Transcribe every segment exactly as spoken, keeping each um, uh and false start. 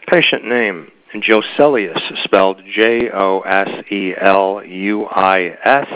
Patient name, Joselius, spelled J O S E L U I S.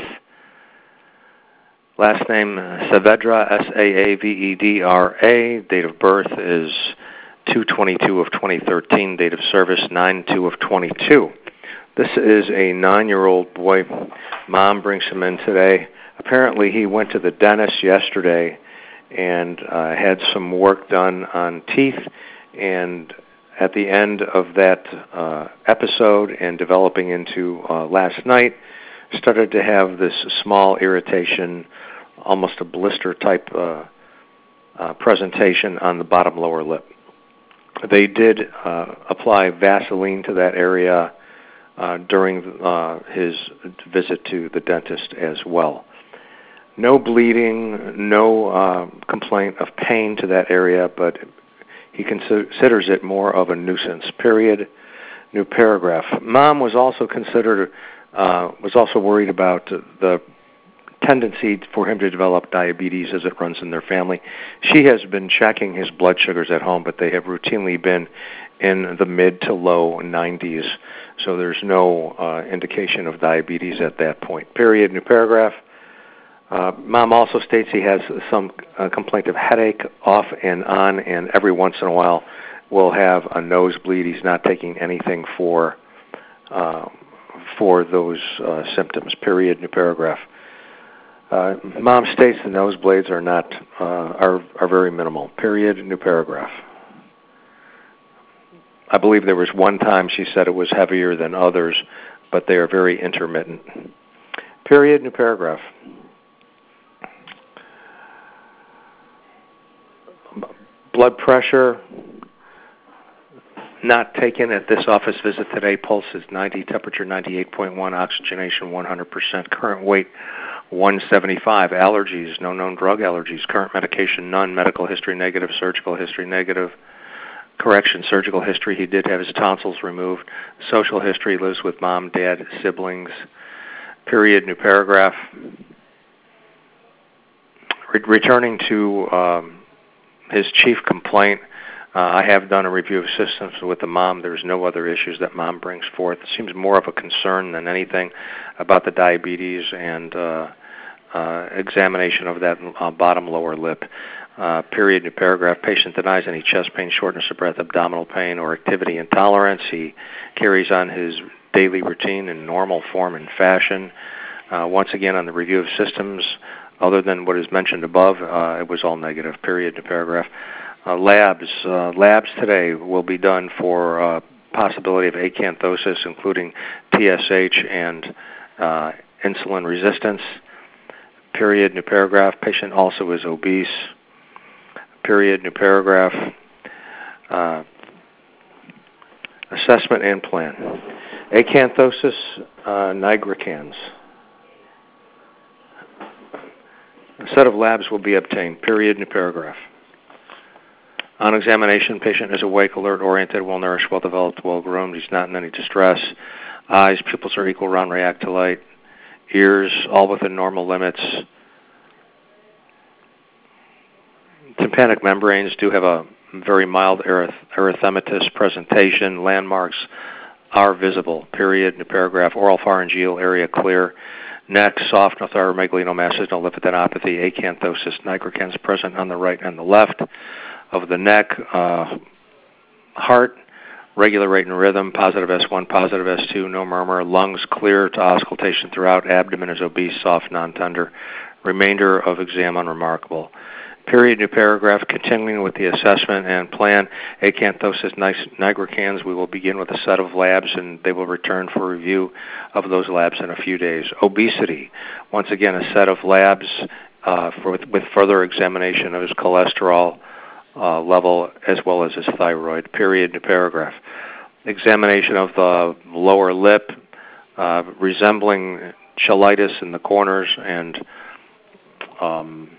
Last name, Saavedra, S A A V E D R A. Date of birth is two twenty-two of twenty thirteen. Date of service, nine two of twenty-two. This is a nine-year-old boy. Mom brings him in today. Apparently he went to the dentist yesterday and uh, had some work done on teeth, and at the end of that uh, episode and developing into uh, last night, started to have this small irritation, almost a blister type uh, uh, presentation on the bottom lower lip. They did uh, apply Vaseline to that area uh, during uh, his visit to the dentist as well. No bleeding, no uh, complaint of pain to that area, but he considers it more of a nuisance. Period. New paragraph. Mom was also considered, uh, was also worried about the tendency for him to develop diabetes as it runs in their family. She has been checking his blood sugars at home, but they have routinely been in the mid to low nineties, so there's no uh, indication of diabetes at that point. Period. New paragraph. Uh, Mom also states he has some uh, complaint of headache off and on, and every once in a while will have a nosebleed. He's not taking anything for uh, for those uh, symptoms. Period. New paragraph. Uh, Mom states the nosebleeds are not uh, are are very minimal. Period. New paragraph. I believe there was one time she said it was heavier than others, but they are very intermittent. Period. New paragraph. Blood pressure, not taken at this office visit today. Pulse is ninety, temperature ninety-eight point one, oxygenation one hundred percent, current weight one seventy-five. Allergies, no known drug allergies. Current medication, none. Medical history negative, surgical history negative. Correction, surgical history, he did have his tonsils removed. Social history, lives with mom, dad, siblings. Period. New paragraph. Re- returning to um, his chief complaint, uh, I have done a review of systems with the mom. There's no other issues that mom brings forth. It seems more of a concern than anything about the diabetes and uh, uh, examination of that uh, bottom lower lip. Uh, period. New paragraph. Patient denies any chest pain, shortness of breath, abdominal pain, or activity intolerance. He carries on his daily routine in normal form and fashion. Uh, once again, on the review of systems, other than what is mentioned above, uh, it was all negative. Period. New paragraph. Uh, labs. Uh, labs today will be done for uh, possibility of acanthosis, including T S H and uh, insulin resistance. Period. New paragraph. Patient also is obese. Period. New paragraph. Uh, assessment and plan. Acanthosis uh, nigricans. A set of labs will be obtained. Period. New paragraph. On examination, patient is awake, alert, oriented, well-nourished, well-developed, well-groomed. He's not in any distress. Eyes, pupils are equal, round, react to light. Ears, all within normal limits. Tympanic membranes do have a very mild erith- erythematous presentation. Landmarks are visible. Period. New paragraph. Oral pharyngeal area clear. Neck, soft, no thyromegalinomasses, no lymphadenopathy, acanthosis nigricans present on the right and the left of the neck. Uh, heart, regular rate and rhythm, positive S one, positive S two, no murmur. Lungs clear to auscultation throughout. Abdomen is obese, soft, non-tender. Remainder of exam unremarkable. Period. New paragraph. Continuing with the assessment and plan. Acanthosis nigricans. We will begin with a set of labs, and they will return for review of those labs in a few days. Obesity. Once again, a set of labs uh, for, with, with further examination of his cholesterol uh, level as well as his thyroid. Period. New paragraph. Examination of the lower lip, uh, resembling cheilitis in the corners and um,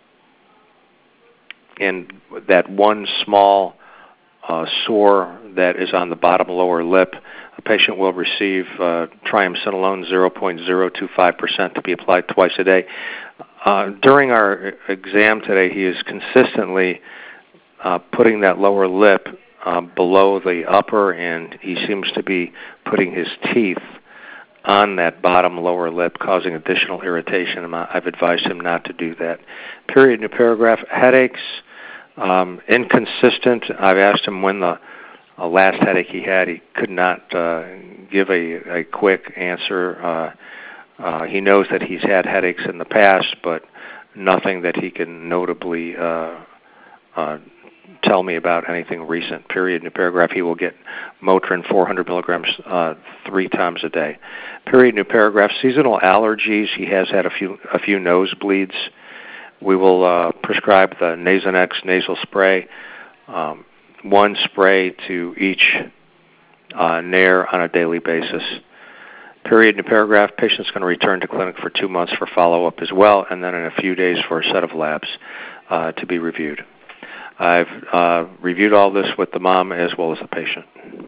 and that one small uh, sore that is on the bottom lower lip. A patient will receive uh, triamcinolone zero point zero two five percent to be applied twice a day. Uh, during our exam today, he is consistently uh, putting that lower lip uh, below the upper, and he seems to be putting his teeth on that bottom lower lip, causing additional irritation. I've advised him not to do that. Period, new paragraph. Headaches, um, inconsistent. I've asked him when the uh, last headache he had. He could not uh, give a, a quick answer. Uh, uh, he knows that he's had headaches in the past, but nothing that he can notably uh, uh, tell me about anything recent. Period, new paragraph. He will get Motrin four hundred milligrams uh, three times a day. Period, new paragraph. Seasonal allergies. He has had a few a few nosebleeds. We will uh, prescribe the Nasonex nasal spray, um, one spray to each uh, nair on a daily basis. Period, new paragraph. Patient's going to return to clinic for two months for follow-up as well, and then in a few days for a set of labs uh, to be reviewed. I've uh, reviewed all this with the mom as well as the patient.